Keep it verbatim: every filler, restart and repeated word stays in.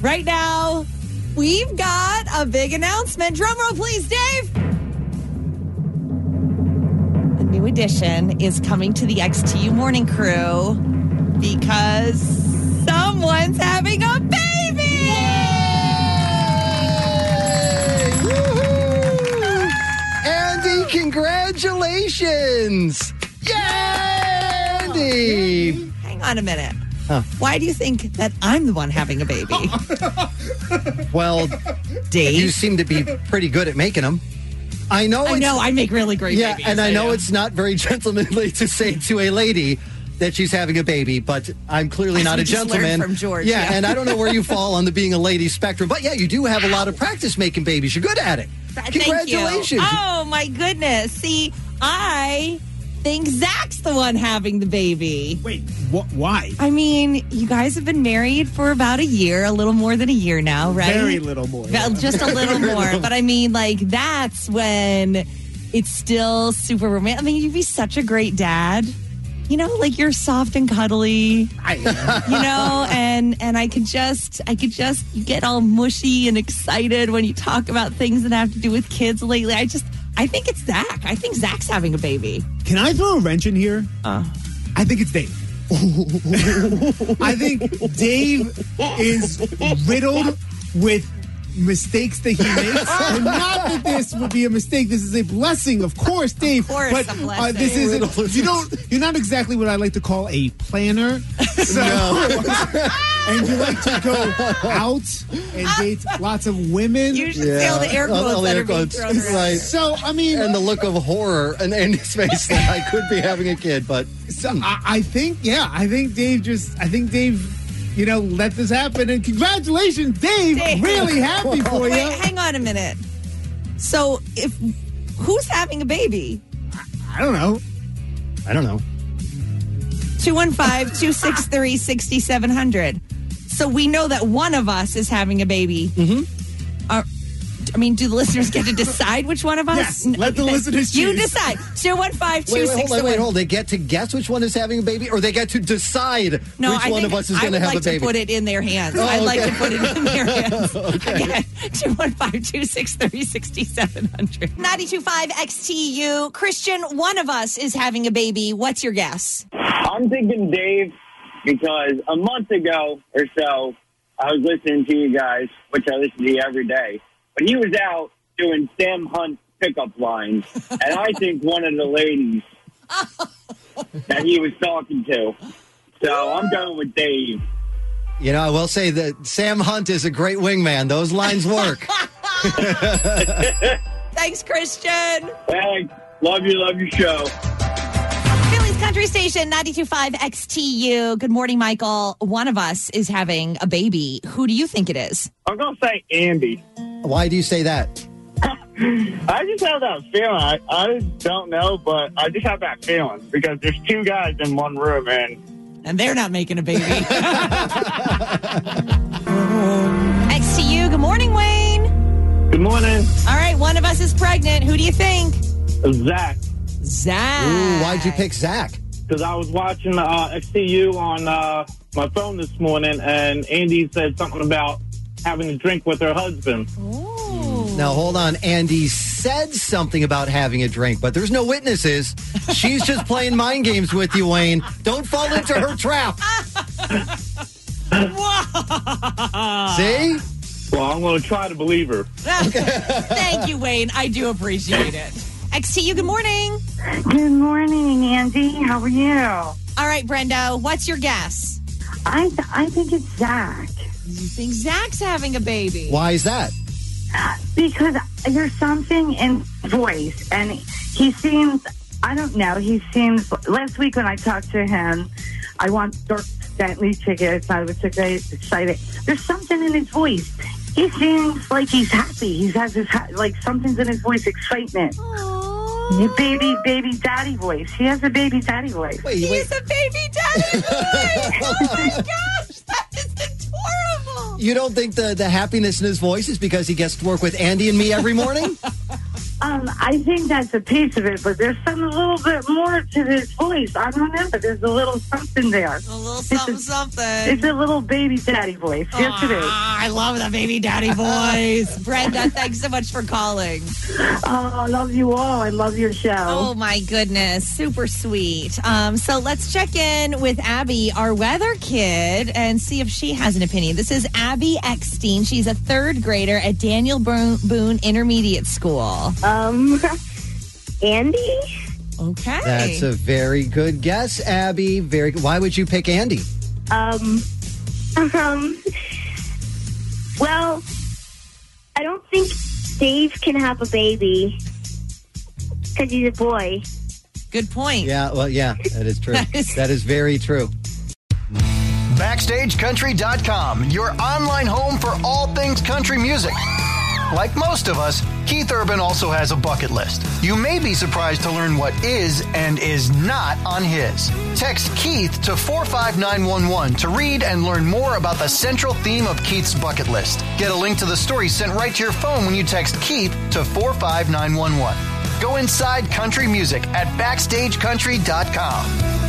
Right now, we've got a big announcement. Drum roll, please, Dave. A new edition is coming to the X T U Morning Crew because someone's having a baby. Woohoo! Andy, congratulations! Yay, Andy! Hang on a minute. Huh. Why do you think that I'm the one having a baby? Well, Dave? you seem to be pretty good at making them. I know. I it's, know I make really great yeah, babies. and I know do. it's not very gentlemanly to say to a lady that she's having a baby, but I'm clearly As not we a just learned gentleman. from George, yeah, yeah. and I don't know where you fall on the being a lady spectrum, but yeah, you do have a lot of practice making babies. You're good at it. Thank Congratulations. you. Oh, my goodness. See, I think Zach's the one having the baby. Wait, wh- why? I mean, you guys have been married for about a year, a little more than a year now, right? Very little more. Well, just a little more. But I mean, like, that's when it's still super romantic. I mean, you'd be such a great dad. You know, like you're soft and cuddly, I, you know, and and I could just, I could just, you get all mushy and excited when you talk about things that have to do with kids lately. I just, I think it's Zach. I think Zach's having a baby. Can I throw a wrench in here? Uh. I think it's Dave. I think Dave is riddled with mistakes that he makes, and not that this would be a mistake. This is a blessing, of course, Dave. Of course, but a blessing. Uh, this is you don't. You're not exactly what I like to call a planner. So, and you like to go out and date lots of women. You should see all the air quotes all the that air are being quotes, thrown around. right. So I mean, And the look of horror in Andy's face that I could be having a kid, but so I, I think, yeah, I think Dave just, I think Dave. You know, let this happen. And congratulations, Dave. Dave. Really happy for Wait, you. hang on a minute. So, if who's having a baby? I don't know. I don't know. two one five, two six three, six seven zero zero. So we know that one of us is having a baby. Mm-hmm. Uh, I mean, do the listeners get to decide which one of us? Yes, let the listeners You choose. decide. two one five, two Wait, wait, six hold on, three wait, one. hold. They get to guess which one is having a baby, or they get to decide No, which I one think of us is I going to would have like a baby. to put it in their hands. Oh, I'd like okay. to put it in their hands. Again, two one five, two six three, six seven zero zero. ninety-two point five X T U. Christian, one of us is having a baby. What's your guess? I'm thinking Dave because a month ago or so, I was listening to you guys, which I listen to you every day. But he was out doing Sam Hunt pickup lines, and I think one of the ladies that he was talking to. So I'm going with Dave. You know, I will say that Sam Hunt is a great wingman. Those lines work. Thanks, Christian. Thanks. Love you, love your show. Philly's Country Station, ninety-two point five X T U. Good morning, Michael. One of us is having a baby. Who do you think it is? I'm going to say Andy. Why do you say that? I just have that feeling. I, I don't know, but I just have that feeling because there's two guys in one room, and And they're not making a baby. X T U, good morning, Wayne. good morning, All right, one of us is pregnant. Who do you think? Zach. Zach. Ooh, why'd you pick Zach? Because I was watching uh, X T U on uh, my phone this morning, and Andy said something about having a drink with her husband. Ooh. Now, hold on. Andy said something about having a drink, but there's no witnesses. She's just playing mind games with you, Wayne. Don't fall into her trap. See? Well, I'm going to try to believe her. Thank you, Wayne. I do appreciate it. X T U, good morning. Good morning, Andy. How are you? All right, Brenda, what's your guess? I th- I think it's Zach You think Zach's having a baby? Why is that? because there's something in his voice, and he seems. I don't know. He seems. Last week when I talked to him, I want Dirk Bentley tickets. I was so excited. There's something in his voice. He seems like he's happy. He has his ha- like something's in his voice, excitement. Aww. Baby, baby, daddy voice. He has a baby daddy voice. Wait, He's wait. a baby daddy boy. Oh, my gosh. That is adorable. You don't think the, the happiness in his voice is because he gets to work with Andy and me every morning? Um, I think that's a piece of it, but there's some a little bit more to this voice. I don't know, but there's a little something there. A little something, it's a, something. It's a little baby daddy voice. Yes, Aww, it is. I love the baby daddy voice. Brenda, thanks so much for calling. Oh, I love you all. I love your show. Oh, my goodness. Super sweet. Um, so let's check in with Abby, our weather kid, and see if she has an opinion. This is Abby Eckstein. She's a third grader at Daniel Boone Intermediate School. Um, Andy? Okay. That's a very good guess, Abby. Very. Why would you pick Andy? Um, um, well, I don't think Dave can have a baby because he's a boy. Good point. Yeah, well, yeah, that is true. That is- that is very true. Backstage Country dot com, your online home for all things country music. Like most of us, Keith Urban also has a bucket list. You may be surprised to learn what is and is not on his. Text Keith to four five nine one one to read and learn more about the central theme of Keith's bucket list. Get a link to the story sent right to your phone when you text Keith to four five nine one one. Go inside country music at Backstage Country dot com.